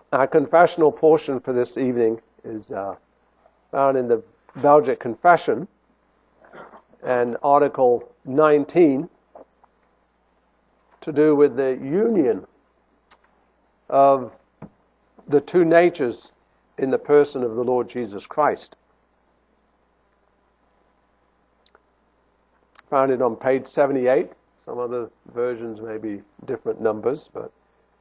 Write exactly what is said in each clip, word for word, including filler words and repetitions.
Our confessional portion for this evening is uh, found in the Belgic Confession and Article nineteen, to do with the union of the two natures in the person of the Lord Jesus Christ. Found it on page seventy-eight. Some other versions may be different numbers, but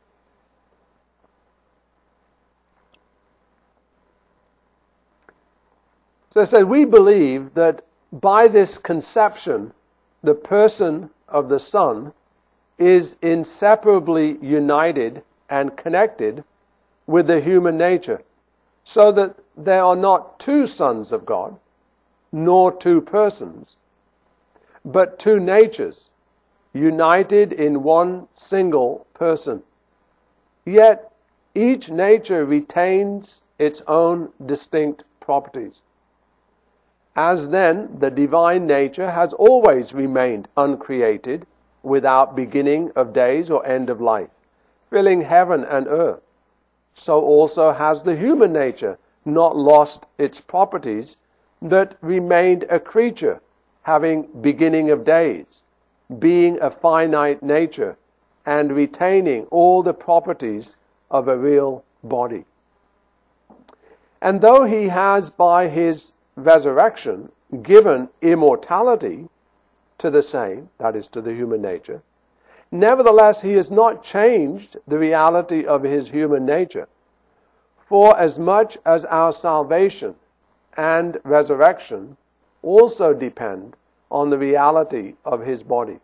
so it says, we believe that by this conception, the person of the Son is inseparably united and connected with the human nature, so that there are not two sons of God, nor two persons, but two natures, united in one single person. Yet each nature retains its own distinct properties. As then, the divine nature has always remained uncreated, without beginning of days or end of life, filling heaven and earth, so also has the human nature not lost its properties, but remained a creature, having beginning of days, being a finite nature, and retaining all the properties of a real body. And though he has by his resurrection given immortality to the same, that is, to the human nature, nevertheless he has not changed the reality of his human nature, for as much as our salvation and resurrection also depend on the reality of his body.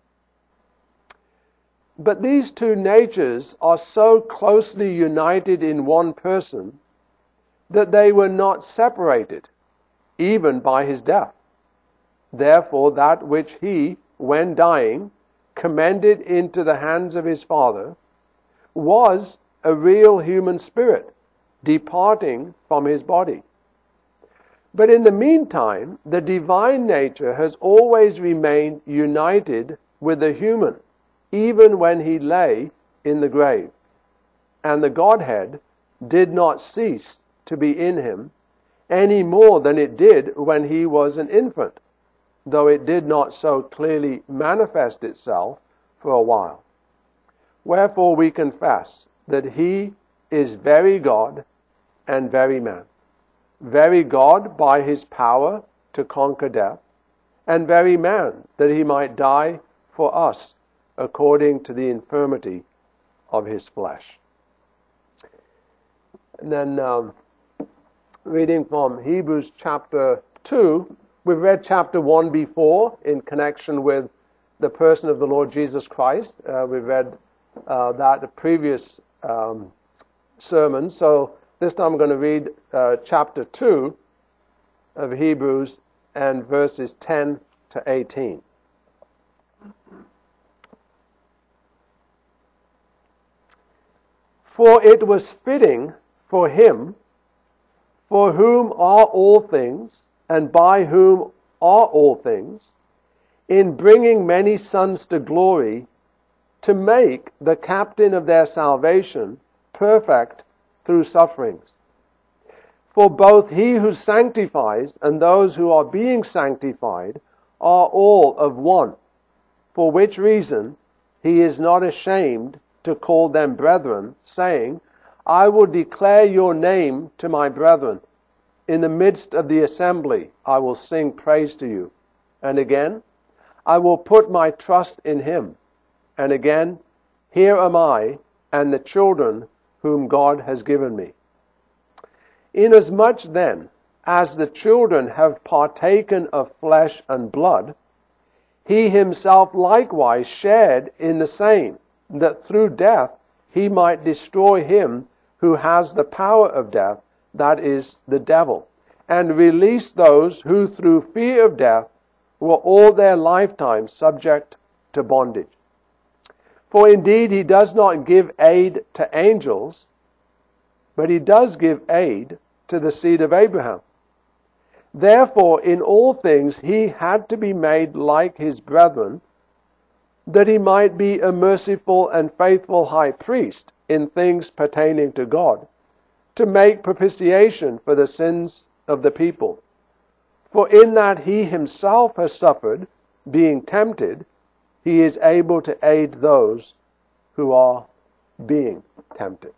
But these two natures are so closely united in one person that they were not separated, even by his death. Therefore, that which he, when dying, commended into the hands of his Father, was a real human spirit, departing from his body. But in the meantime, the divine nature has always remained united with the human, even when he lay in the grave. And the Godhead did not cease to be in him, any more than it did when he was an infant, though it did not so clearly manifest itself for a while. Wherefore we confess that he is very God and very man, very God by his power to conquer death, and very man that he might die for us according to the infirmity of his flesh. And then um, reading from Hebrews chapter two, we've read chapter one before in connection with the person of the Lord Jesus Christ. Uh, we've read uh, that the previous um, sermon. So this time I'm going to read uh, chapter two of Hebrews and verses ten to eighteen. For it was fitting for him, for whom are all things, and by whom are all things, in bringing many sons to glory, to make the captain of their salvation perfect through sufferings. For both he who sanctifies and those who are being sanctified are all of one, for which reason he is not ashamed to call them brethren, saying, I will declare your name to my brethren. In the midst of the assembly, I will sing praise to you. And again, I will put my trust in him. And again, here am I and the children whom God has given me. Inasmuch then as the children have partaken of flesh and blood, he himself likewise shared in the same, that through death he might destroy him who has the power of death, that is, the devil, and release those who through fear of death were all their lifetime subject to bondage. For indeed he does not give aid to angels, but he does give aid to the seed of Abraham. Therefore in all things he had to be made like his brethren, that he might be a merciful and faithful high priest in things pertaining to God, to make propitiation for the sins of the people. For in that he himself has suffered, being tempted, he is able to aid those who are being tempted.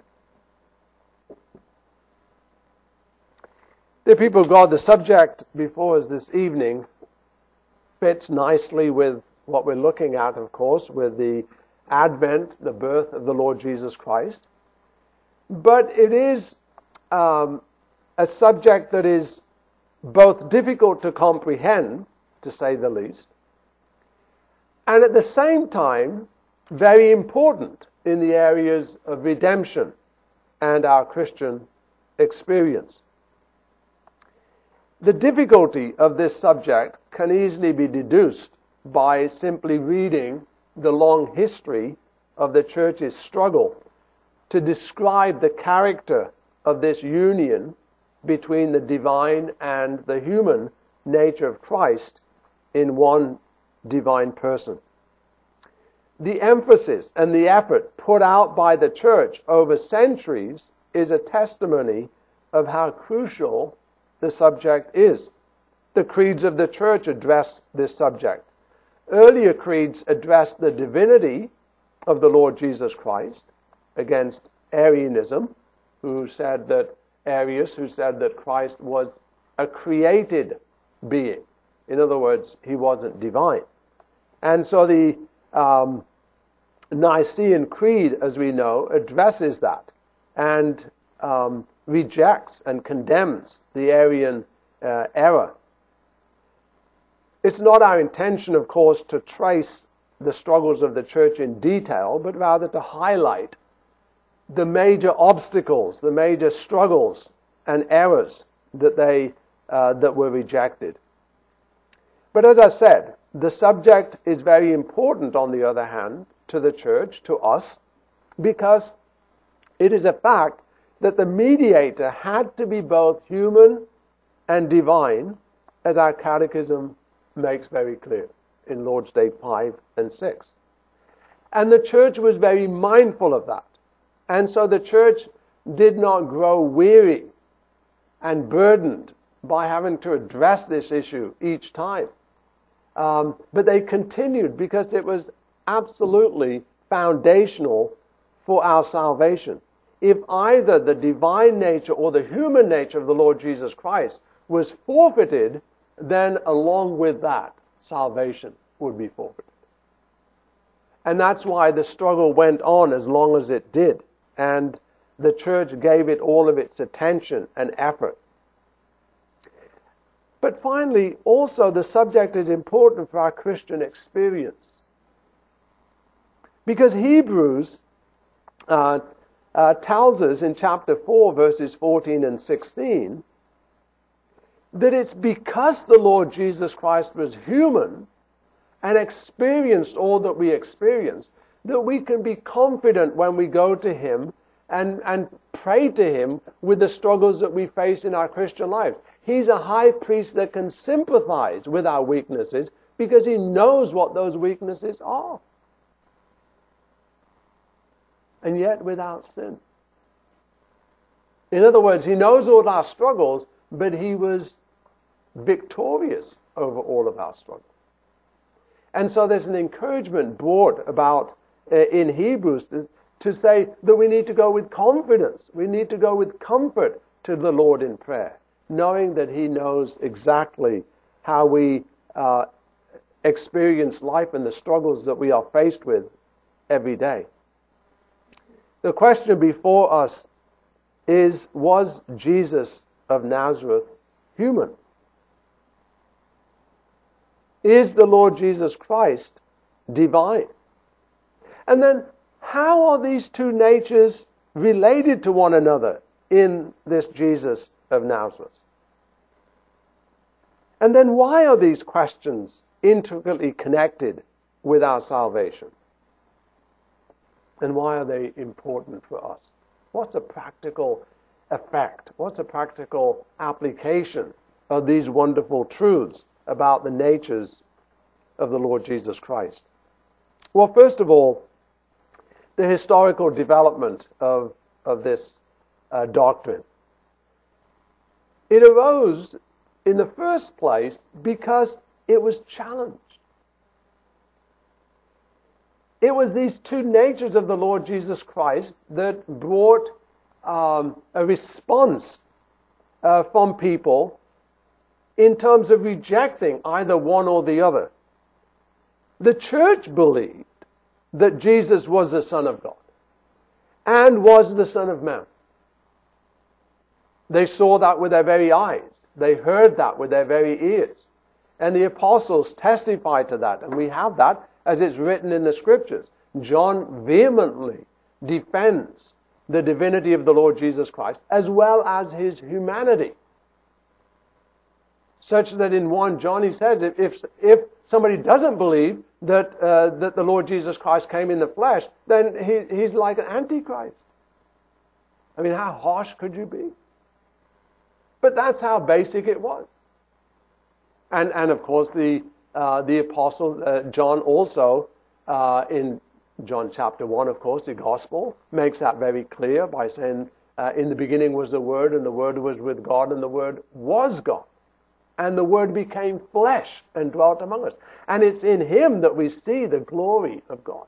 Dear people of God, the subject before us this evening fits nicely with what we're looking at, of course, with the Advent, the birth of the Lord Jesus Christ. But it is um, a subject that is both difficult to comprehend, to say the least, and at the same time very important in the areas of redemption and our Christian experience. The difficulty of this subject can easily be deduced by simply reading the long history of the church's struggle to describe the character of this union between the divine and the human nature of Christ in one divine person. The emphasis and the effort put out by the church over centuries is a testimony of how crucial the subject is. The creeds of the church address this subject. Earlier creeds addressed the divinity of the Lord Jesus Christ against Arianism, who said that Arius, who said that Christ was a created being. In other words, he wasn't divine. And so the um, Nicene Creed, as we know, addresses that and um, rejects and condemns the Arian uh, error. It's not our intention, of course, to trace the struggles of the church in detail, but rather to highlight the major obstacles, the major struggles and errors that they uh, that were rejected. But as I said, the subject is very important, on the other hand, to the church, to us, because it is a fact that the mediator had to be both human and divine, as our catechism makes very clear in Lord's Day five and six. And the church was very mindful of that. And so the church did not grow weary and burdened by having to address this issue each time. Um, but they continued because it was absolutely foundational for our salvation. If either the divine nature or the human nature of the Lord Jesus Christ was forfeited, then along with that, salvation would be forfeited. And that's why the struggle went on as long as it did. And the church gave it all of its attention and effort. But finally, also the subject is important for our Christian experience. Because Hebrews uh, uh, tells us in chapter four, verses fourteen and sixteen, that it's because the Lord Jesus Christ was human and experienced all that we experienced, that we can be confident when we go to Him and, and pray to Him with the struggles that we face in our Christian life. He's a high priest that can sympathize with our weaknesses because He knows what those weaknesses are. And yet without sin. In other words, He knows all our struggles, but He was victorious over all of our struggles. And so there's an encouragement brought about uh, in Hebrews to, to say that we need to go with confidence. We need to go with comfort to the Lord in prayer, knowing that He knows exactly how we uh, experience life and the struggles that we are faced with every day. The question before us is, was Jesus of Nazareth human? Is the Lord Jesus Christ divine? And then, how are these two natures related to one another in this Jesus of Nazareth? And then, why are these questions intricately connected with our salvation? And why are they important for us? What's a practical effect? What's a practical application of these wonderful truths about the natures of the Lord Jesus Christ? Well, first of all, the historical development of, of this uh, doctrine. It arose in the first place because it was challenged. It was these two natures of the Lord Jesus Christ that brought um, a response uh, from people in terms of rejecting either one or the other. The church believed that Jesus was the Son of God and was the Son of Man. They saw that with their very eyes. They heard that with their very ears. And the apostles testified to that. And we have that as it's written in the Scriptures. John vehemently defends the divinity of the Lord Jesus Christ as well as his humanity. Such that in First John he says, if, if, if somebody doesn't believe that, uh, that the Lord Jesus Christ came in the flesh, then he, he's like an antichrist. I mean, how harsh could you be? But that's how basic it was. And, and of course, the, uh, the apostle uh, John also, uh, in John chapter one, of course, the gospel, makes that very clear by saying, uh, in the beginning was the Word, and the Word was with God, and the Word was God. And the Word became flesh and dwelt among us. And it's in Him that we see the glory of God.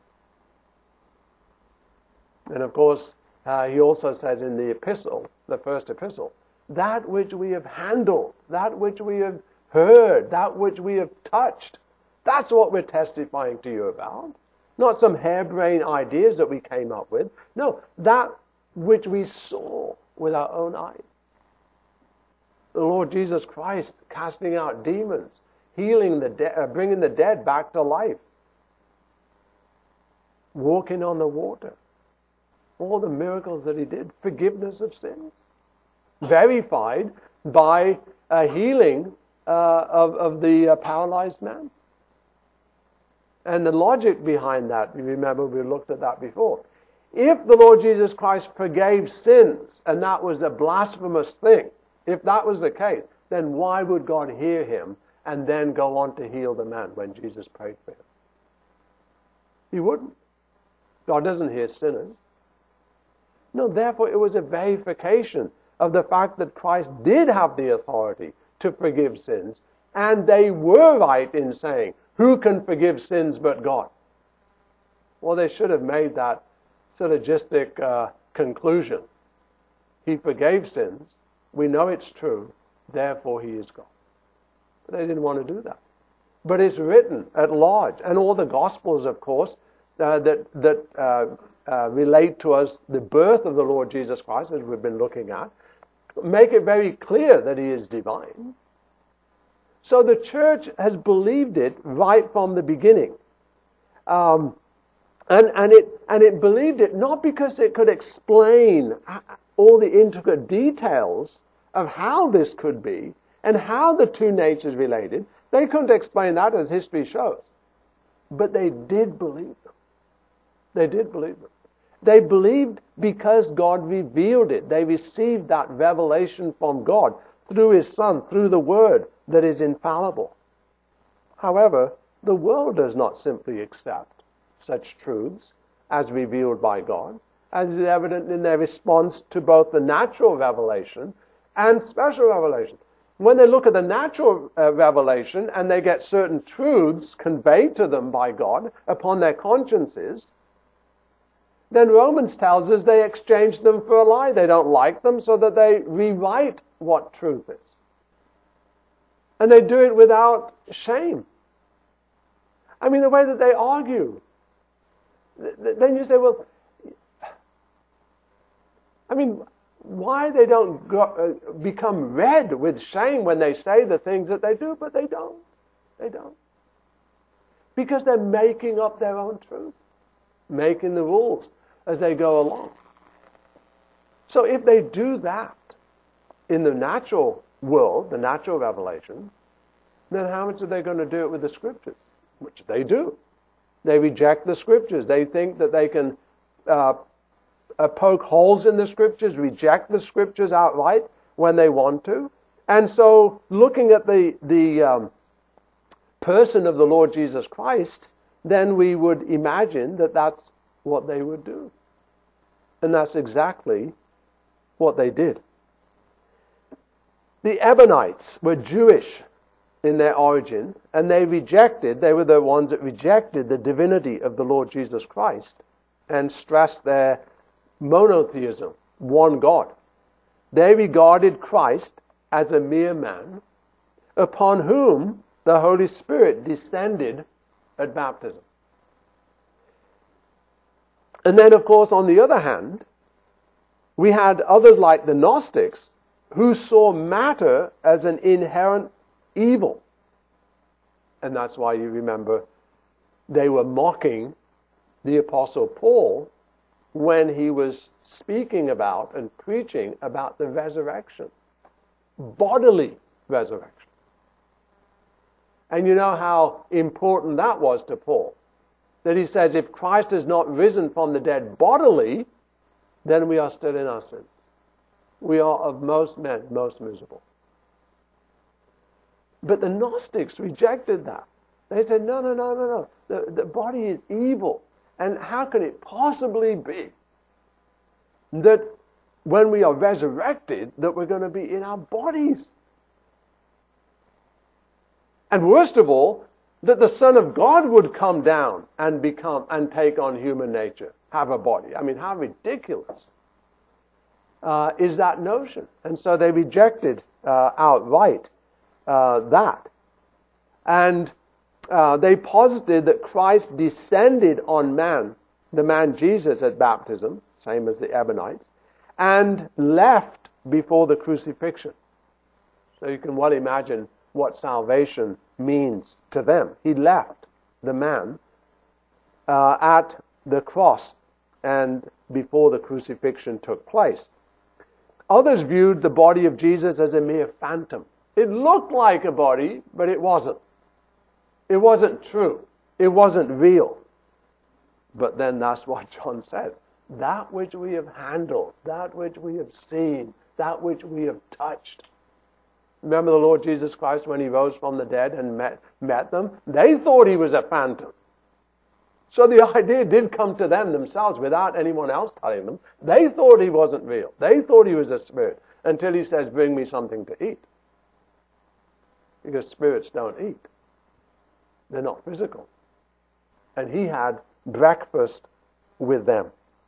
And of course, uh, he also says in the epistle, the first epistle, that which we have handled, that which we have heard, that which we have touched, that's what we're testifying to you about. Not some harebrained ideas that we came up with. No, that which we saw with our own eyes. The Lord Jesus Christ casting out demons, healing the dead, uh, bringing the dead back to life, walking on the water, all the miracles that He did, forgiveness of sins, verified by a healing uh, of, of the uh, paralyzed man. And the logic behind that, you remember we looked at that before. If the Lord Jesus Christ forgave sins, and that was a blasphemous thing, if that was the case, then why would God hear him and then go on to heal the man when Jesus prayed for him? He wouldn't. God doesn't hear sinners. No, therefore it was a verification of the fact that Christ did have the authority to forgive sins, and they were right in saying, who can forgive sins but God? Well, they should have made that syllogistic uh, conclusion. He forgave sins. We know it's true. Therefore, He is God. But they didn't want to do that. But it's written at large, and all the Gospels, of course, uh, that that uh, uh, relate to us the birth of the Lord Jesus Christ, as we've been looking at, make it very clear that He is divine. So the church has believed it right from the beginning. Um, and, and, it, and it believed it not because it could explain all the intricate details of how this could be and how the two natures related. They couldn't explain that, as history shows. But they did believe them. They did believe them. They believed because God revealed it. They received that revelation from God through His Son, through the Word that is infallible. However, the world does not simply accept such truths as revealed by God, as is evident in their response to both the natural revelation and special revelation. When they look at the natural uh, revelation and they get certain truths conveyed to them by God upon their consciences, then Romans tells us they exchange them for a lie. They don't like them, so that they rewrite what truth is. And they do it without shame. I mean, the way that they argue. Then you say, well, I mean, why they don't go, uh, become red with shame when they say the things that they do, but they don't. They don't. Because they're making up their own truth, making the rules as they go along. So if they do that in the natural world, the natural revelation, then how much are they going to do it with the Scriptures? Which they do. They reject the Scriptures. They think that they can uh, uh, poke holes in the Scriptures, reject the Scriptures outright when they want to. And so looking at the, the um, person of the Lord Jesus Christ, then we would imagine that that's what they would do. And that's exactly what they did. The Ebionites were Jewish in their origin, and they rejected, they were the ones that rejected the divinity of the Lord Jesus Christ and stressed their monotheism, one God. They regarded Christ as a mere man upon whom the Holy Spirit descended at baptism. And then, of course, on the other hand, we had others like the Gnostics who saw matter as an inherent evil. And that's why you remember they were mocking the Apostle Paul when he was speaking about and preaching about the resurrection, bodily resurrection. And you know how important that was to Paul. That he says, if Christ is not risen from the dead bodily, then we are still in our sins. We are of most men most miserable. But the Gnostics rejected that. They said, no, no, no, no, no. The, the body is evil. And how can it possibly be that when we are resurrected, that we're going to be in our bodies? And worst of all, that the Son of God would come down and become and take on human nature, have a body. I mean, how ridiculous uh, is that notion? And so they rejected uh, outright uh, that. And uh, they posited that Christ descended on man, the man Jesus at baptism, same as the Ebionites, and left before the crucifixion. So you can well imagine what salvation means to them. He left the man uh, at the cross and before the crucifixion took place. Others viewed the body of Jesus as a mere phantom. It looked like a body, but it wasn't. It wasn't true. It wasn't real. But then that's what John says. That which we have handled, that which we have seen, that which we have touched. Remember the Lord Jesus Christ when he rose from the dead and met, met them? They thought he was a phantom. So the idea did come to them themselves without anyone else telling them. They thought he wasn't real. They thought he was a spirit until he says, bring me something to eat. Because spirits don't eat. They're not physical. And he had breakfast with them.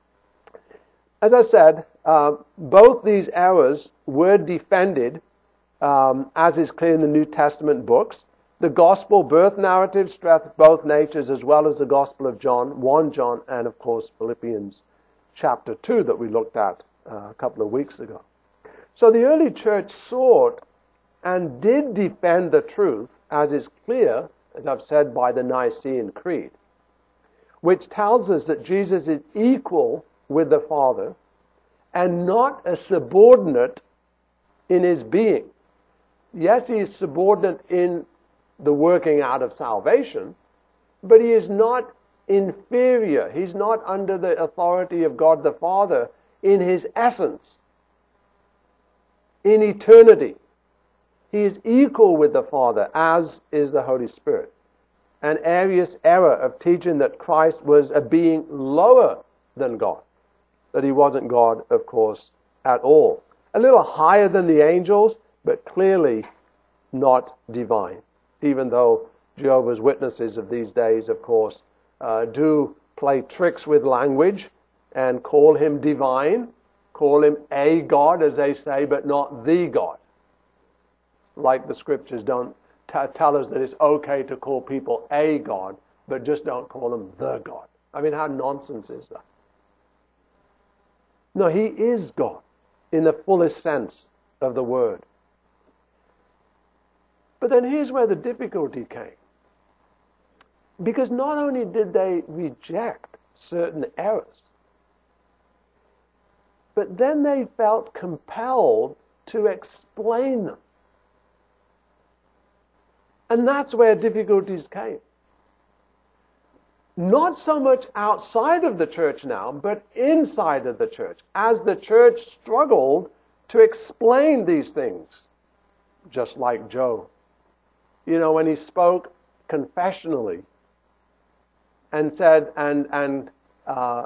As I said, uh, both these errors were defended, um, as is clear in the New Testament books. The gospel birth narrative stressed both natures as well as the Gospel of John, First John, and of course Philippians chapter two that we looked at uh, a couple of weeks ago. So the early church sought and did defend the truth, as is clear, as I've said, by the Nicene Creed, which tells us that Jesus is equal with the Father and not a subordinate in his being. Yes, he is subordinate in the working out of salvation, but he is not inferior. He's not under the authority of God the Father in his essence, in eternity. He is equal with the Father, as is the Holy Spirit. An Arius error of teaching that Christ was a being lower than God, that he wasn't God, of course, at all. A little higher than the angels, but clearly not divine. Even though Jehovah's Witnesses of these days, of course, uh, do play tricks with language and call him divine, call him a God, as they say, but not the God. Like the scriptures don't t- tell us that it's okay to call people a God, but just don't call them the God. I mean, how nonsense is that? No, he is God in the fullest sense of the word. But then here's where the difficulty came. Because not only did they reject certain errors, but then they felt compelled to explain them. And that's where difficulties came. Not so much outside of the church now, but inside of the church, as the church struggled to explain these things, just like Joe. You know, when he spoke confessionally and said, and, and uh,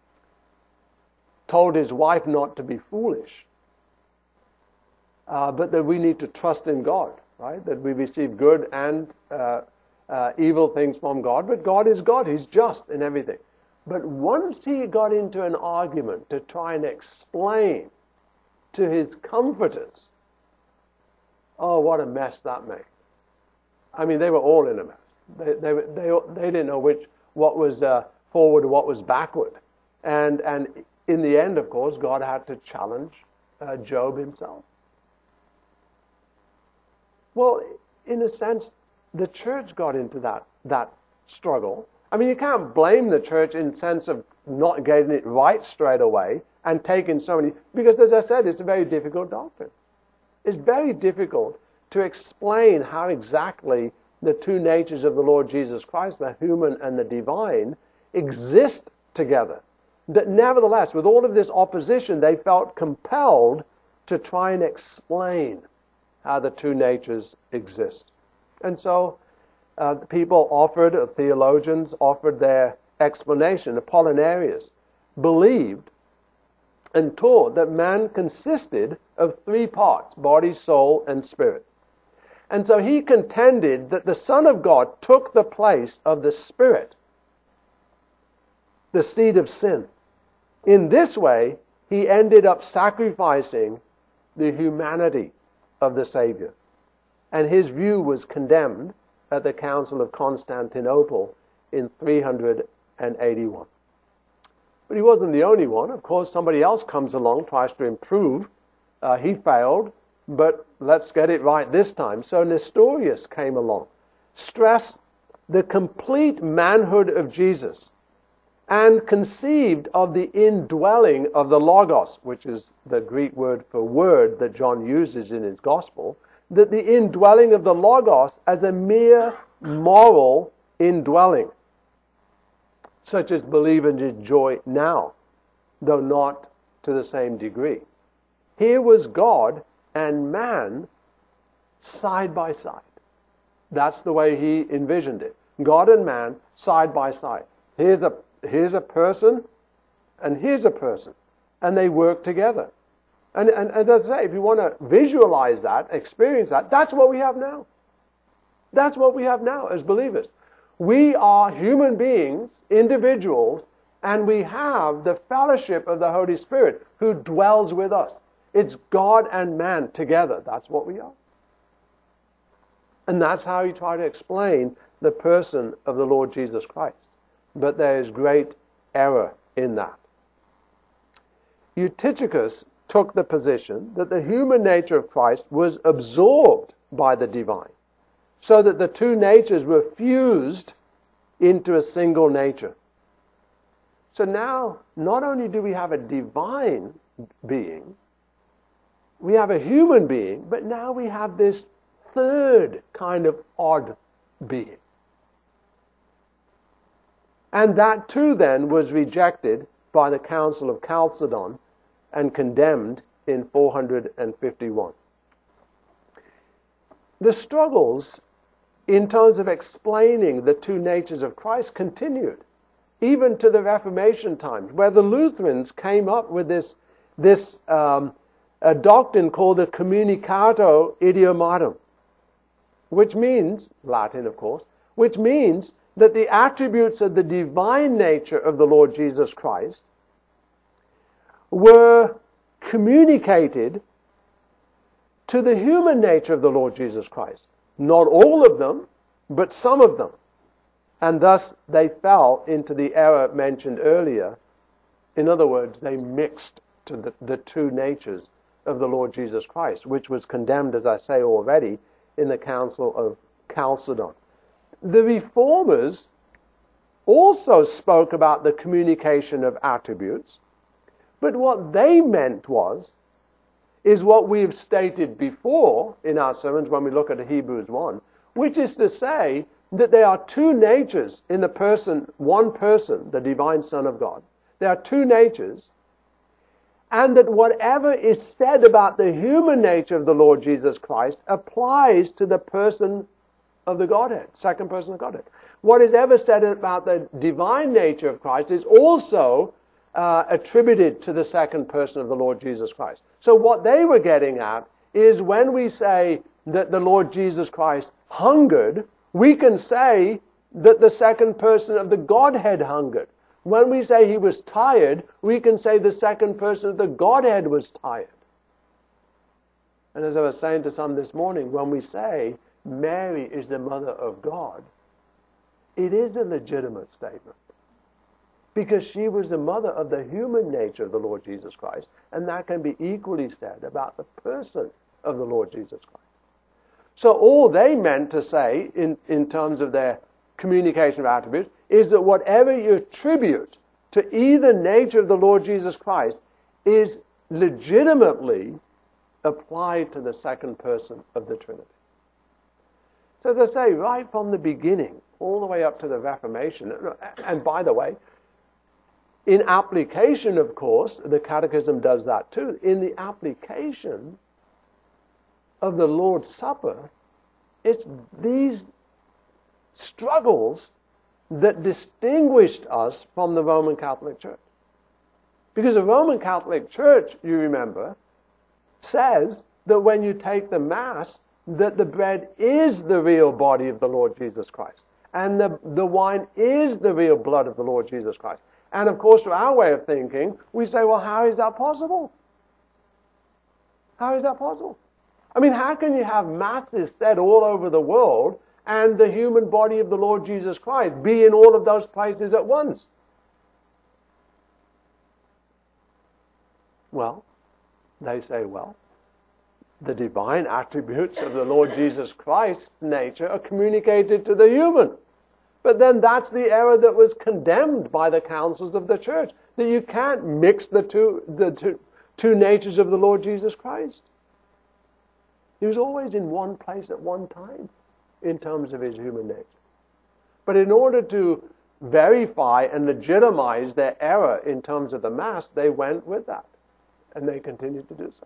told his wife not to be foolish, uh, but that we need to trust in God, right? That we receive good and uh, uh, evil things from God, but God is God. He's just in everything. But once he got into an argument to try and explain to his comforters, oh, what a mess that made. I mean, they were all in a mess. They they they, they didn't know which what was uh, forward and what was backward. And and in the end, of course, God had to challenge uh, Job himself. Well, in a sense, the church got into that that struggle. I mean, you can't blame the church in the sense of not getting it right straight away and taking so many, because as I said, it's a very difficult doctrine. It's very difficult to explain how exactly the two natures of the Lord Jesus Christ, the human and the divine, exist together. That nevertheless, with all of this opposition, they felt compelled to try and explain how the two natures exist. And so uh, people offered, uh, theologians offered their explanation. Apollinarius believed and taught that man consisted of three parts, body, soul, and spirit. And so he contended that the Son of God took the place of the Spirit, the seed of sin. In this way, he ended up sacrificing the humanity of the Savior. And his view was condemned at the Council of Constantinople in three hundred eighty-one. But he wasn't the only one. Of course, somebody else comes along, tries to improve. Uh, he failed, but let's get it right this time. So Nestorius came along, stressed the complete manhood of Jesus, and conceived of the indwelling of the Logos, which is the Greek word for word that John uses in his gospel, that the indwelling of the Logos as a mere moral indwelling, such as believers enjoy now, though not to the same degree. Here was God and man side by side. That's the way he envisioned it. God and man side by side. Here's a here's a person, and here's a person, and they work together. And, and as I say, if you want to visualize that, experience that, that's what we have now. That's what we have now as believers. We are human beings, individuals, and we have the fellowship of the Holy Spirit who dwells with us. It's God and man together. That's what we are. And that's how you try to explain the person of the Lord Jesus Christ. But there is great error in that. Eutychicus took the position that the human nature of Christ was absorbed by the divine, so that the two natures were fused into a single nature. So now, not only do we have a divine being, we have a human being, but now we have this third kind of odd being. And that too then was rejected by the Council of Chalcedon and condemned in four hundred fifty-one. The struggles in terms of explaining the two natures of Christ continued, even to the Reformation times, where the Lutherans came up with this, this um, a doctrine called the Communicato Idiomatum, which means, Latin of course, which means that the attributes of the divine nature of the Lord Jesus Christ were communicated to the human nature of the Lord Jesus Christ. Not all of them, but some of them. And thus they fell into the error mentioned earlier. In other words, they mixed to the, the two natures of the Lord Jesus Christ, which was condemned, as I say already, in the Council of Chalcedon. The Reformers also spoke about the communication of attributes, but what they meant was, is what we have stated before in our sermons when we look at Hebrews one, which is to say that there are two natures in the person, one person, the divine Son of God. There are two natures, and that whatever is said about the human nature of the Lord Jesus Christ applies to the person of the Godhead, second person of the Godhead. What is ever said about the divine nature of Christ is also uh, attributed to the second person of the Lord Jesus Christ. So what they were getting at is when we say that the Lord Jesus Christ hungered, we can say that the second person of the Godhead hungered. When we say he was tired, we can say the second person of the Godhead was tired. And as I was saying to some this morning, when we say Mary is the mother of God, it is a legitimate statement. Because she was the mother of the human nature of the Lord Jesus Christ. And that can be equally said about the person of the Lord Jesus Christ. So all they meant to say in, in terms of their communication of attributes is that whatever you attribute to either nature of the Lord Jesus Christ is legitimately applied to the second person of the Trinity. So as I say, right from the beginning, all the way up to the Reformation, and by the way, in application, of course, the Catechism does that too. In the application of the Lord's Supper, it's these struggles that distinguished us from the Roman Catholic Church. Because the Roman Catholic Church, you remember, says that when you take the Mass, that the bread is the real body of the Lord Jesus Christ. And the, the wine is the real blood of the Lord Jesus Christ. And of course, to our way of thinking, we say, well, how is that possible? How is that possible? I mean, how can you have masses said all over the world and the human body of the Lord Jesus Christ be in all of those places at once? Well, they say, well, the divine attributes of the Lord Jesus Christ's nature are communicated to the human. But then that's the error that was condemned by the councils of the church, that you can't mix the two, the two, two natures of the Lord Jesus Christ. He was always in one place at one time in terms of his human nature. But in order to verify and legitimize their error in terms of the Mass, they went with that. And they continue to do so.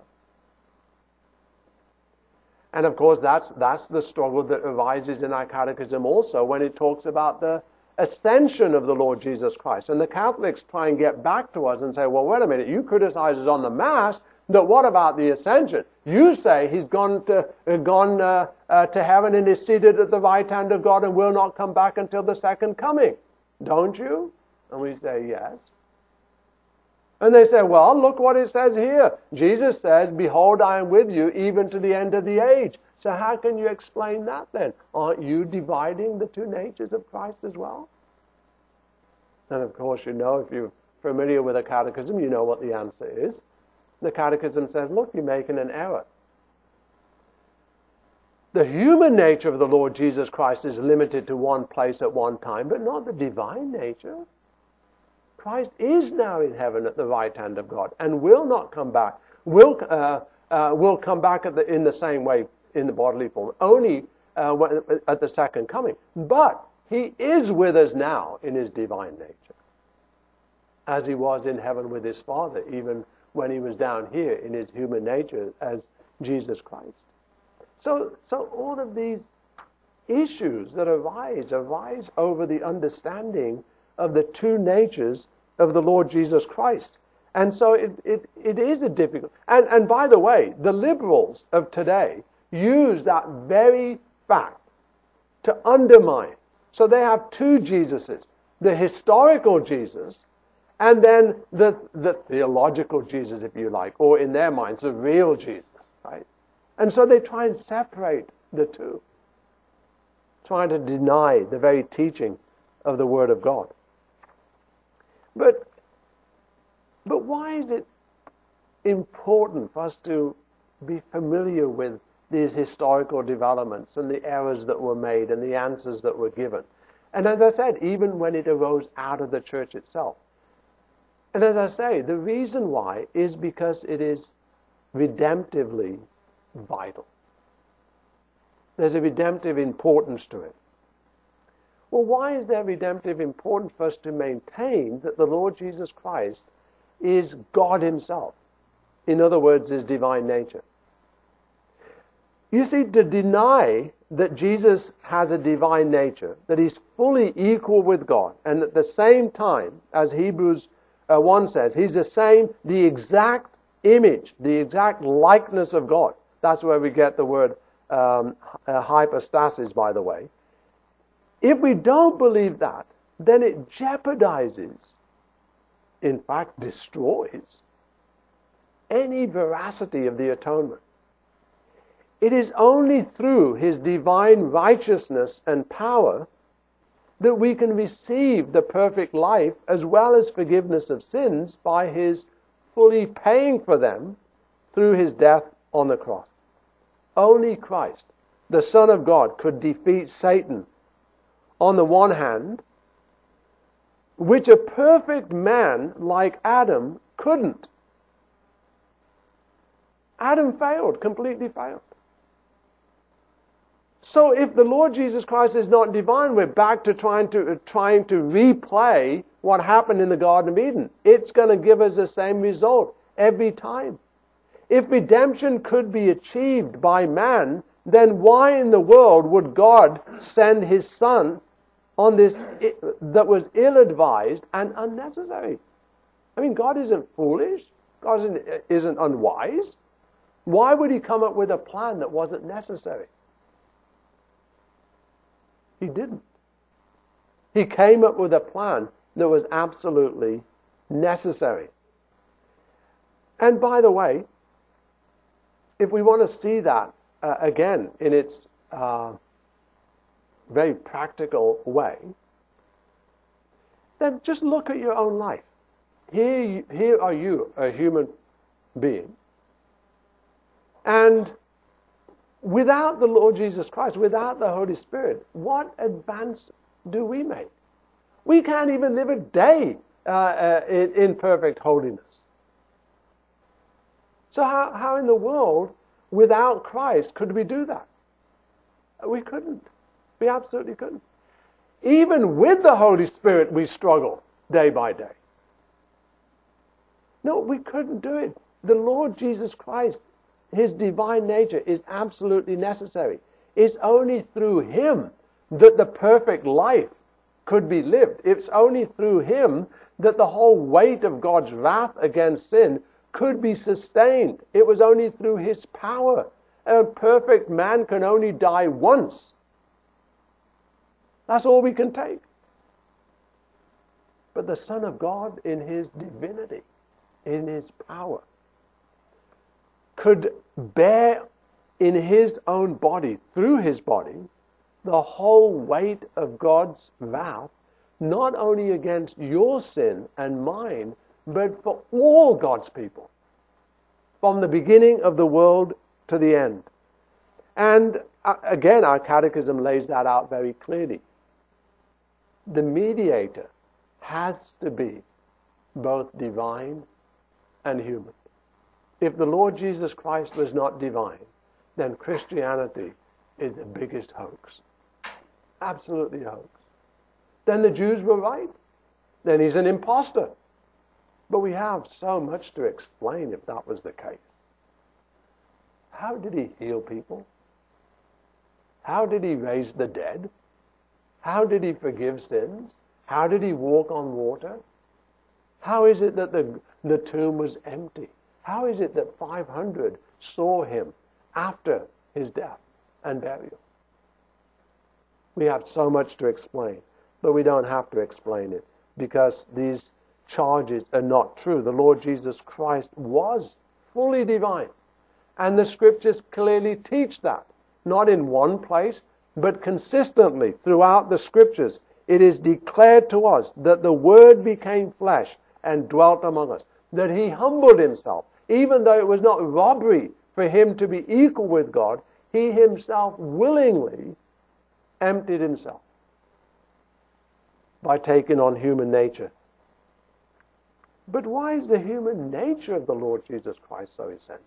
And of course, that's, that's the struggle that arises in our catechism also when it talks about the ascension of the Lord Jesus Christ. And the Catholics try and get back to us and say, well, wait a minute, you criticize us on the Mass, but what about the ascension? You say he's gone to, uh, gone, uh, uh, to heaven and is seated at the right hand of God and will not come back until the second coming. Don't you? And we say, yes. And they say, well, look what it says here. Jesus says, behold, I am with you even to the end of the age. So how can you explain that then? Aren't you dividing the two natures of Christ as well? And of course, you know, if you're familiar with a catechism, you know what the answer is. The catechism says, look, you're making an error. The human nature of the Lord Jesus Christ is limited to one place at one time, but not the divine nature. Christ is now in heaven at the right hand of God and will not come back. Will uh, uh, will come back at the, in the same way in the bodily form, only uh, when, at the second coming. But he is with us now in his divine nature, as he was in heaven with his Father, even when he was down here in his human nature as Jesus Christ. So, so all of these issues that arise, arise over the understanding of the two natures of the Lord Jesus Christ. And so it, it, it is a difficult... And, and by the way, the liberals of today use that very fact to undermine. So they have two Jesuses, the historical Jesus and then the, the theological Jesus, if you like, or in their minds, the real Jesus, right? And so they try and separate the two, trying to deny the very teaching of the Word of God. But, but why is it important for us to be familiar with these historical developments and the errors that were made and the answers that were given? And as I said, even when it arose out of the church itself. And as I say, the reason why is because it is redemptively vital. There's a redemptive importance to it. Well, why is there redemptive importance for us to maintain that the Lord Jesus Christ is God himself? In other words, his divine nature. You see, to deny that Jesus has a divine nature, that he's fully equal with God, and at the same time, as Hebrews uh, one says, he's the same, the exact image, the exact likeness of God. That's where we get the word um, uh, hypostasis, by the way. If we don't believe that, then it jeopardizes, in fact destroys, any veracity of the atonement. It is only through his divine righteousness and power that we can receive the perfect life as well as forgiveness of sins by his fully paying for them through his death on the cross. Only Christ, the Son of God, could defeat Satan on the one hand, which a perfect man like Adam couldn't. Adam failed, completely failed. So if the Lord Jesus Christ is not divine, we're back to trying to uh, trying to replay what happened in the Garden of Eden. It's going to give us the same result every time. If redemption could be achieved by man, then why in the world would God send his Son on this that was ill-advised and unnecessary? I mean, God isn't foolish. God isn't, isn't unwise. Why would he come up with a plan that wasn't necessary? He didn't. He came up with a plan that was absolutely necessary. And by the way, if we want to see that uh, again in its uh, very practical way, then just look at your own life. Here, you, here are you, a human being, and without the Lord Jesus Christ, without the Holy Spirit, what advance do we make? We can't even live a day uh, uh, in, in perfect holiness. So how, how in the world, without Christ, could we do that? We couldn't. We absolutely couldn't. Even with the Holy Spirit, we struggle day by day. No, we couldn't do it. The Lord Jesus Christ, his divine nature, is absolutely necessary. It's only through him that the perfect life could be lived. It's only through him that the whole weight of God's wrath against sin could be sustained. It was only through his power. A perfect man can only die once. That's all we can take. But the Son of God, in his divinity, in his power, could bear in his own body, through his body, the whole weight of God's wrath, not only against your sin and mine, but for all God's people, from the beginning of the world to the end. And uh, again, our catechism lays that out very clearly. The mediator has to be both divine and human. If the Lord Jesus Christ was not divine, then Christianity is the biggest hoax. Absolutely a hoax. Then the Jews were right. Then he's an imposter. But we have so much to explain if that was the case. How did he heal people? How did he raise the dead? How did he forgive sins? How did he walk on water? How is it that the, the tomb was empty? How is it that five hundred saw him after his death and burial? We have so much to explain, but we don't have to explain it because these charges are not true. The Lord Jesus Christ was fully divine, and the scriptures clearly teach that. Not in one place, but consistently throughout the scriptures, it is declared to us that the Word became flesh and dwelt among us, that he humbled himself. Even though it was not robbery for him to be equal with God, he himself willingly emptied himself by taking on human nature. But why is the human nature of the Lord Jesus Christ so essential?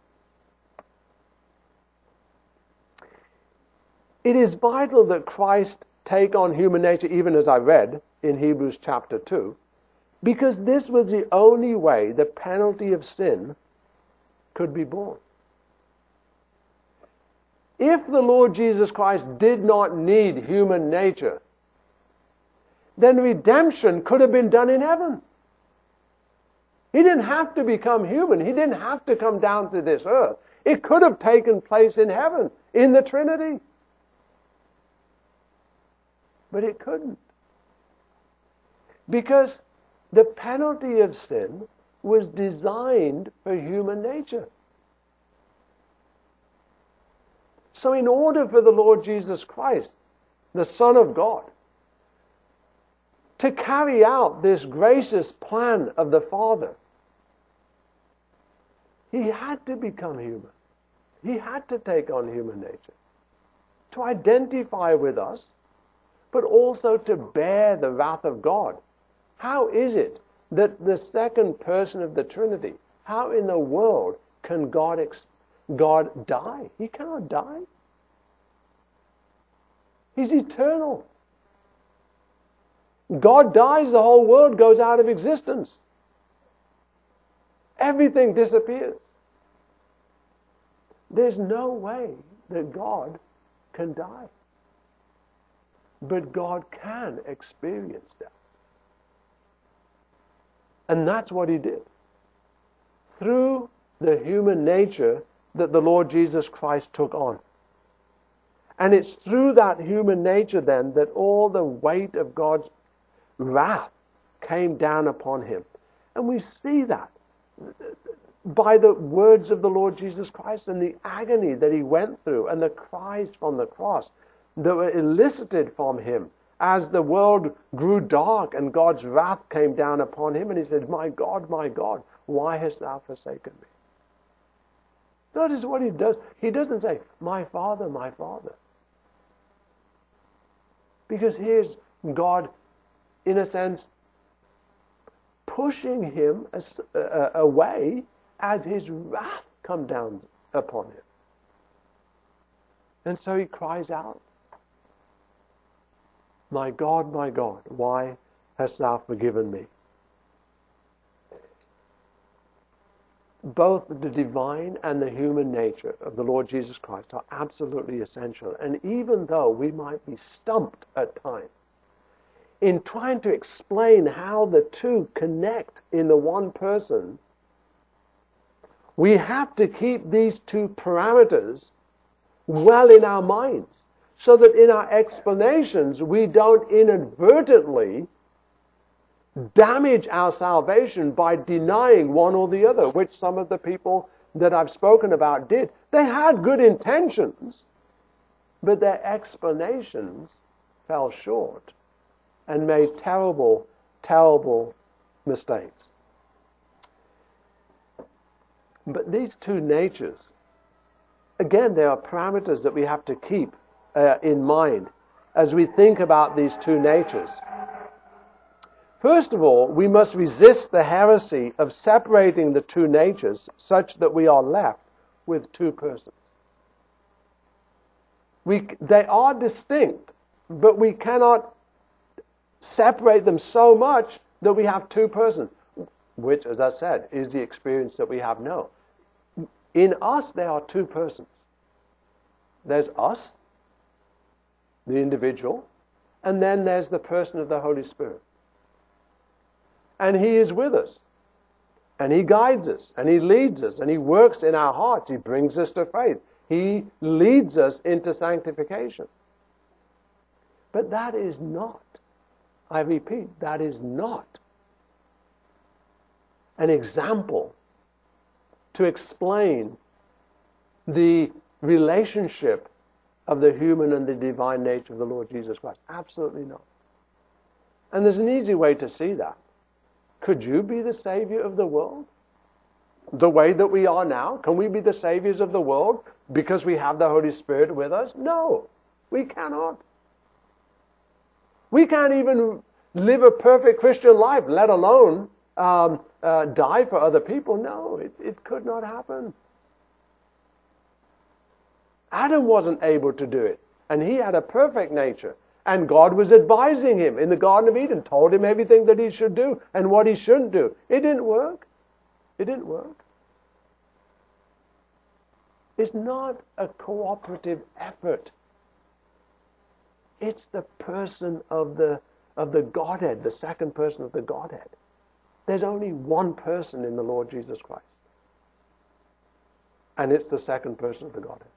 It is vital that Christ take on human nature, even as I read in Hebrews chapter two, because this was the only way the penalty of sin could be borne. If the Lord Jesus Christ did not need human nature, then redemption could have been done in heaven. He didn't have to become human. He didn't have to come down to this earth. It could have taken place in heaven, in the Trinity. But it couldn't. Because the penalty of sin was designed for human nature. So in order for the Lord Jesus Christ, the Son of God, to carry out this gracious plan of the Father, he had to become human. He had to take on human nature to identify with us, but also to bear the wrath of God. How is it that the second person of the Trinity, how in the world can God, ex- God die? He cannot die. He's eternal. God dies, the whole world goes out of existence. Everything disappears. There's no way that God can die. But God can experience death. And that's what he did. Through the human nature that the Lord Jesus Christ took on. And it's through that human nature then that all the weight of God's wrath came down upon him. And we see that by the words of the Lord Jesus Christ and the agony that he went through and the cries from the cross that were elicited from him as the world grew dark and God's wrath came down upon him, and he said, "My God, my God, why hast thou forsaken me?" Notice what he does. He doesn't say, "My Father, my Father." Because here's God, in a sense, pushing him as, uh, away as his wrath come down upon him. And so he cries out, "My God, my God, why hast thou forgiven me?" Both the divine and the human nature of the Lord Jesus Christ are absolutely essential. And even though we might be stumped at times in trying to explain how the two connect in the one person, we have to keep these two parameters well in our minds, so that in our explanations we don't inadvertently damage our salvation by denying one or the other, which some of the people that I've spoken about did. They had good intentions, but their explanations fell short and made terrible, terrible mistakes. But these two natures, again, there are parameters that we have to keep uh, in mind as we think about these two natures. First of all, we must resist the heresy of separating the two natures such that we are left with two persons. We, they are distinct, but we cannot separate them so much that we have two persons, which, as I said, is the experience that we have now. In us, there are two persons. There's us, the individual, and then there's the person of the Holy Spirit. And he is with us. And he guides us. And he leads us. And he works in our hearts. He brings us to faith. He leads us into sanctification. But that is not, I repeat, that is not an example to explain the relationship of the human and the divine nature of the Lord Jesus Christ. Absolutely not. And there's an easy way to see that. Could you be the Savior of the world? The way that we are now? Can we be the saviors of the world because we have the Holy Spirit with us? No, we cannot. We can't even live a perfect Christian life, let alone um, uh, die for other people. No, it, it could not happen. Adam wasn't able to do it, and he had a perfect nature. And God was advising him in the Garden of Eden, told him everything that he should do and what he shouldn't do. It didn't work. It didn't work. It's not a cooperative effort. It's the person of the of the Godhead, the second person of the Godhead. There's only one person in the Lord Jesus Christ. And it's the second person of the Godhead.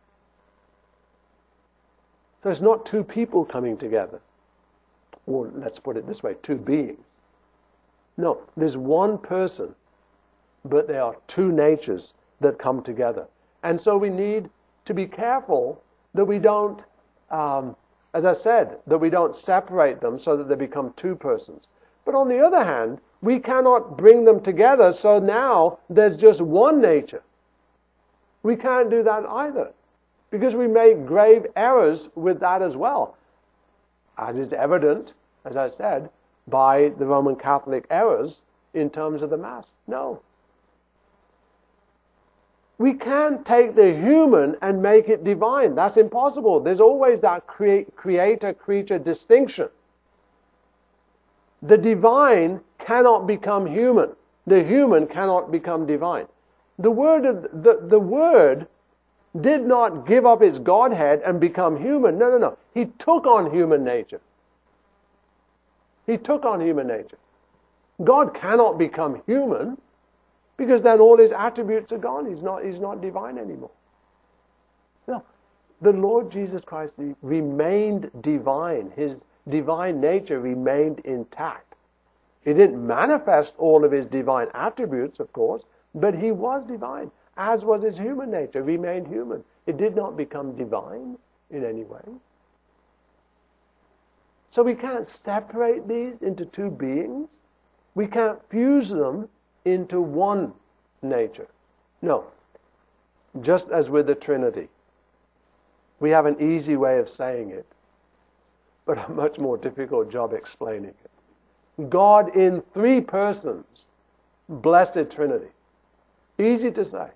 So it's not two people coming together. Or let's put it this way, two beings. No, there's one person, but there are two natures that come together. And so we need to be careful that we don't, um, as I said, that we don't separate them so that they become two persons. But on the other hand, we cannot bring them together so now there's just one nature. We can't do that either, because we make grave errors with that as well, as is evident, as I said, by the Roman Catholic errors in terms of the Mass. No. We can't take the human and make it divine. That's impossible. There's always that crea- creator-creature distinction. The divine cannot become human. The human cannot become divine. The word, of, the, the word did not give up its Godhead and become human. No, no, no. He took on human nature. He took on human nature. God cannot become human, because then all his attributes are gone. He's not, he's not divine anymore. No. The Lord Jesus Christ remained divine. His divine nature remained intact. He didn't manifest all of his divine attributes, of course, but he was divine, as was his human nature, remained human. It did not become divine in any way. So we can't separate these into two beings. We can't fuse them into one nature. No. Just as with the Trinity. We have an easy way of saying it, but a much more difficult job explaining it. God in three persons, blessed Trinity. Easy to say,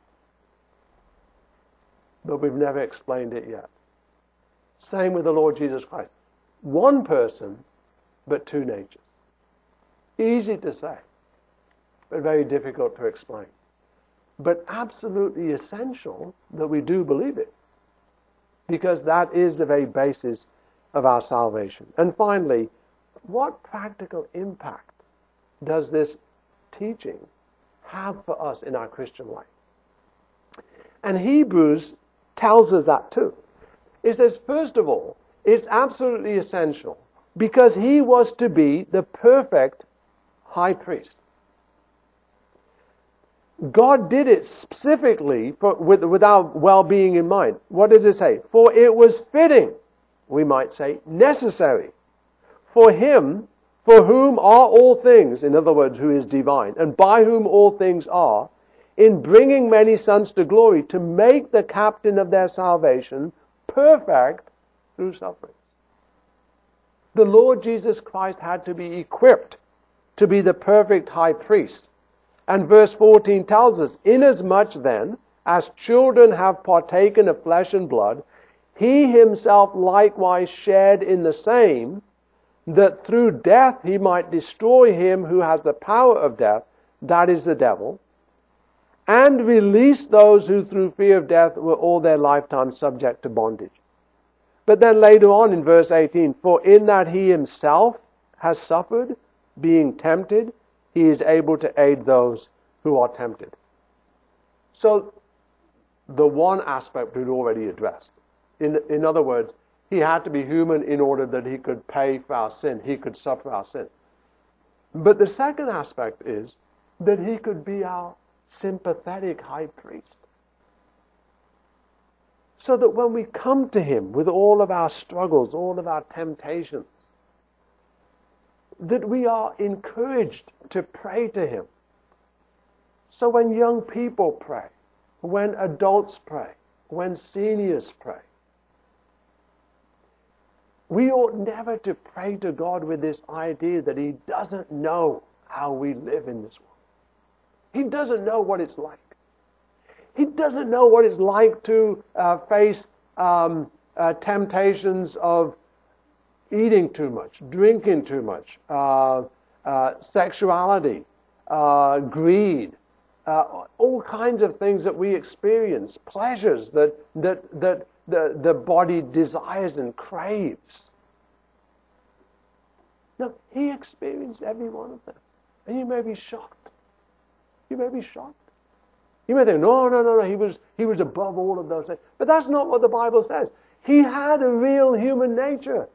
but we've never explained it yet. Same with the Lord Jesus Christ. One person, but two natures. Easy to say, but very difficult to explain. But absolutely essential that we do believe it, because that is the very basis of our salvation. And finally, what practical impact does this teaching have for us in our Christian life? And Hebrews tells us that too. It says, first of all, it's absolutely essential because he was to be the perfect high priest. God did it specifically for, with, with our well-being in mind. What does it say? For it was fitting, we might say, necessary, for him for whom are all things, in other words, who is divine, and by whom all things are, in bringing many sons to glory, to make the captain of their salvation perfect through suffering. The Lord Jesus Christ had to be equipped to be the perfect high priest. And verse fourteen tells us, inasmuch then, as children have partaken of flesh and blood, he himself likewise shared in the same, that through death he might destroy him who has the power of death, that is the devil, and release those who through fear of death were all their lifetime subject to bondage. But then later on in verse eighteen, for in that he himself has suffered, being tempted, he is able to aid those who are tempted. So, the one aspect we'd already addressed. In, in other words, he had to be human in order that he could pay for our sin. He could suffer our sin. But the second aspect is that he could be our sympathetic high priest. So that when we come to him with all of our struggles, all of our temptations, that we are encouraged to pray to him. So when young people pray, when adults pray, when seniors pray, we ought never to pray to God with this idea that he doesn't know how we live in this world. He doesn't know what it's like. He doesn't know what it's like to uh, face um, uh, temptations of eating too much, drinking too much, uh, uh, sexuality, uh, greed, uh, all kinds of things that we experience, pleasures that, that, that the, the body desires and craves. No, he experienced every one of them. And you may be shocked. You may be shocked. You may think, no, no, no, no, he was, he was above all of those things. But that's not what the Bible says. He had a real human nature.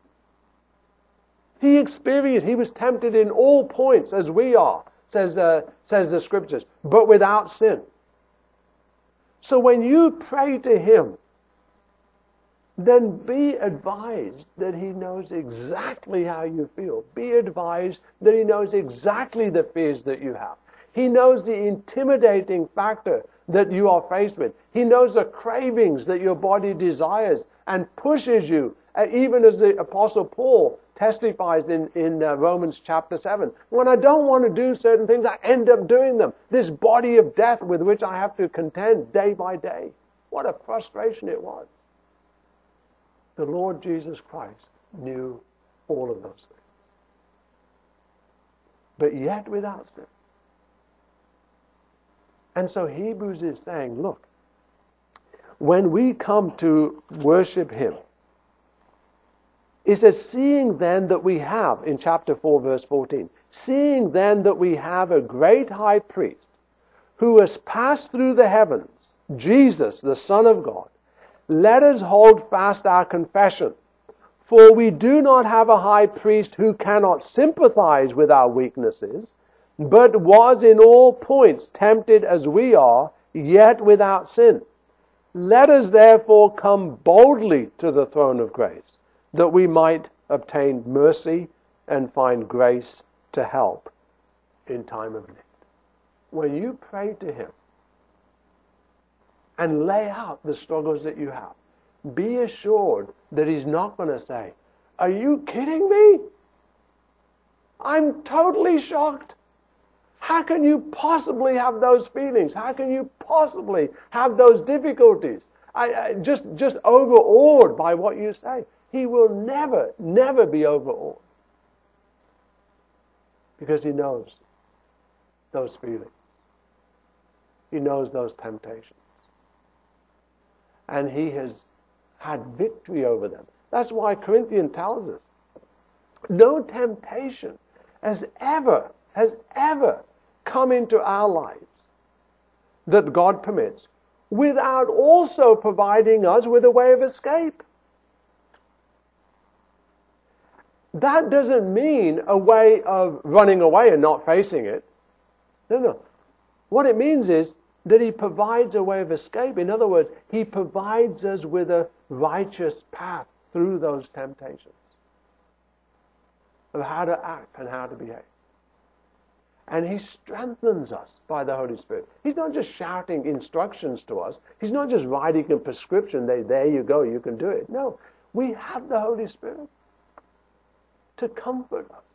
He experienced, he was tempted in all points as we are, says, uh, says the Scriptures, but without sin. So when you pray to him, then be advised that he knows exactly how you feel. Be advised that he knows exactly the fears that you have. He knows the intimidating factor that you are faced with. He knows the cravings that your body desires and pushes you, uh, even as the Apostle Paul testifies in, in uh, Romans chapter seven. When I don't want to do certain things, I end up doing them. This body of death with which I have to contend day by day. What a frustration it was. The Lord Jesus Christ knew all of those things. But yet without sin. And so Hebrews is saying, look, when we come to worship him, it says, seeing then that we have, in chapter four, verse fourteen, seeing then that we have a great high priest who has passed through the heavens, Jesus, the Son of God, let us hold fast our confession. For we do not have a high priest who cannot sympathize with our weaknesses, but was in all points tempted as we are, yet without sin. Let us therefore come boldly to the throne of grace, that we might obtain mercy and find grace to help in time of need. When you pray to him and lay out the struggles that you have, be assured that he's not going to say, are you kidding me? I'm totally shocked. How can you possibly have those feelings? How can you possibly have those difficulties? I, I just, just overawed by what you say. He will never, never be overawed. Because he knows those feelings. He knows those temptations. And he has had victory over them. That's why Corinthians tells us, no temptation has ever, has ever come into our lives that God permits without also providing us with a way of escape. That doesn't mean a way of running away and not facing it. No, no. What it means is that he provides a way of escape. In other words, he provides us with a righteous path through those temptations of how to act and how to behave. And he strengthens us by the Holy Spirit. He's not just shouting instructions to us. He's not just writing a prescription, there, there you go, you can do it. No, we have the Holy Spirit to comfort us.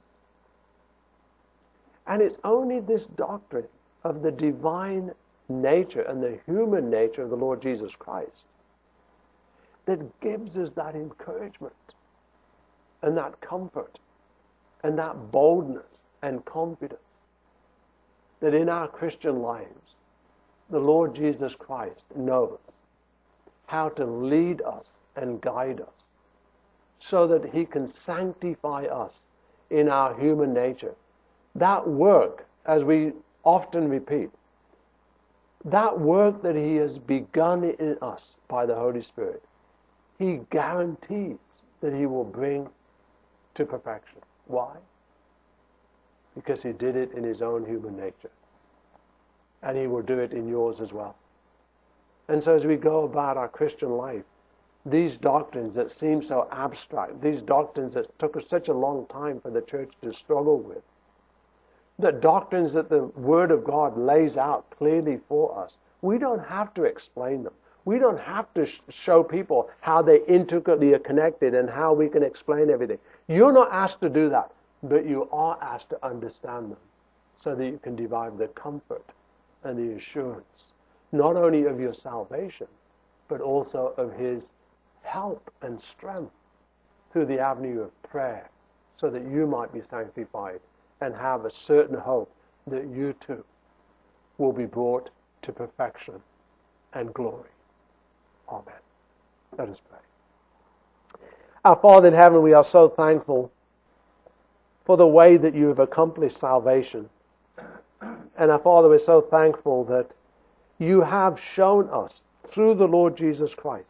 And it's only this doctrine of the divine nature and the human nature of the Lord Jesus Christ that gives us that encouragement and that comfort and that boldness and confidence that in our Christian lives the Lord Jesus Christ knows how to lead us and guide us so that he can sanctify us in our human nature. That work, as we often repeat, that work that he has begun in us by the Holy Spirit, he guarantees that he will bring to perfection. Why? Because he did it in his own human nature. And he will do it in yours as well. And so as we go about our Christian life, these doctrines that seem so abstract, these doctrines that took us such a long time for the church to struggle with, the doctrines that the Word of God lays out clearly for us, we don't have to explain them. We don't have to sh- show people how they intricately are connected and how we can explain everything. You're not asked to do that, but you are asked to understand them so that you can derive the comfort and the assurance, not only of your salvation, but also of his help and strength through the avenue of prayer, so that you might be sanctified and have a certain hope that you too will be brought to perfection and glory. Amen. Let us pray. Our Father in heaven, we are so thankful for the way that you have accomplished salvation. And our Father, we're so thankful that you have shown us through the Lord Jesus Christ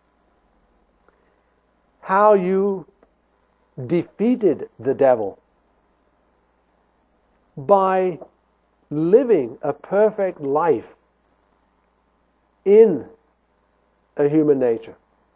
how you defeated the devil by living a perfect life in a human nature.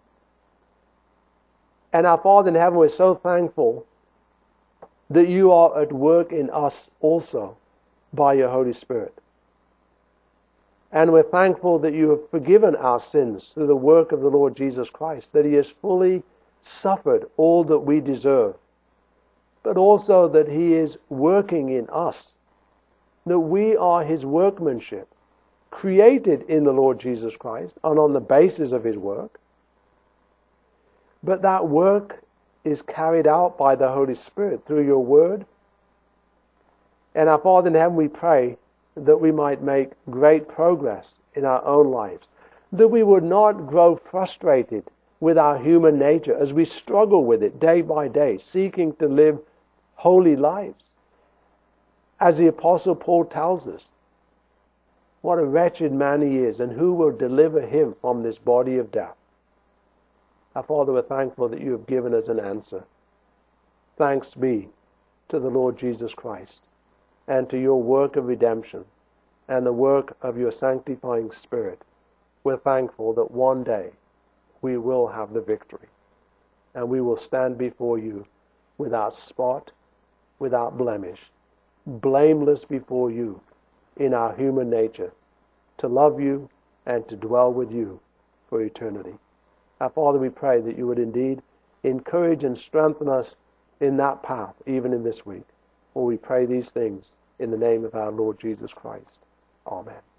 And our Father in heaven, we're so thankful that you are at work in us also by your Holy Spirit. And we're thankful that you have forgiven our sins through the work of the Lord Jesus Christ, that he has fully suffered all that we deserve, but also that he is working in us, that we are his workmanship, created in the Lord Jesus Christ and on the basis of his work. But that work is carried out by the Holy Spirit through your word. And our Father in heaven, we pray that we might make great progress in our own lives, that we would not grow frustrated with our human nature as we struggle with it day by day, seeking to live holy lives. As the Apostle Paul tells us, what a wretched man he is, and who will deliver him from this body of death? Our Father, we're thankful that you have given us an answer. Thanks be to the Lord Jesus Christ and to your work of redemption and the work of your sanctifying Spirit. We're thankful that one day we will have the victory and we will stand before you without spot, without blemish, blameless before you in our human nature, to love you and to dwell with you for eternity. Our Father, we pray that you would indeed encourage and strengthen us in that path, even in this week. For we pray these things in the name of our Lord Jesus Christ. Amen.